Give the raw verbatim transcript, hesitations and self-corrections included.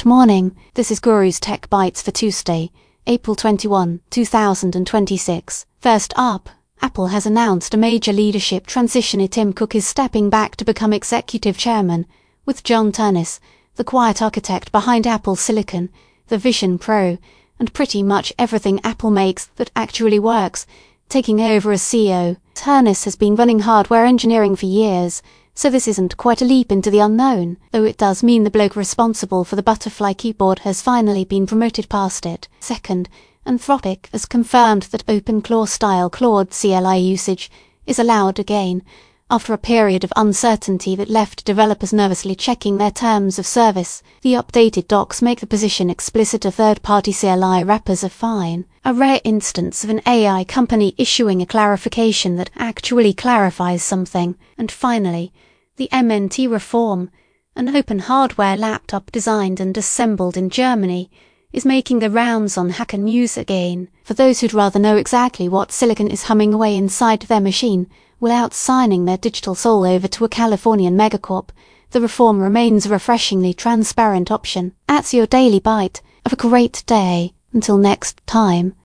morning, this is Guru's Tech Bytes for Tuesday, April twenty-first, two thousand twenty-six. First up, Apple has announced a major leadership transition. Tim Cook is stepping back to become executive chairman, with John Ternus, the quiet architect behind Apple Silicon, the Vision Pro, and pretty much everything Apple makes that actually works, taking over as C E O. Ternus has been running hardware engineering for years, so this isn't quite a leap into the unknown, though it does mean the bloke responsible for the Butterfly keyboard has finally been promoted past it. Second, Anthropic has confirmed that OpenClaw-style Claude C L I usage is allowed again, after a period of uncertainty that left developers nervously checking their terms of service. The updated docs make the position explicit. A third-party C L I wrappers are fine. A rare instance of an A I company issuing a clarification that actually clarifies something. And finally, the M N T reform, an open hardware laptop designed and assembled in Germany, is making the rounds on Hacker News again. For those who'd rather know exactly what silicon is humming away inside their machine without signing their digital soul over to a Californian megacorp, the reform remains a refreshingly transparent option. That's your daily bite. Have a great day. Until next time.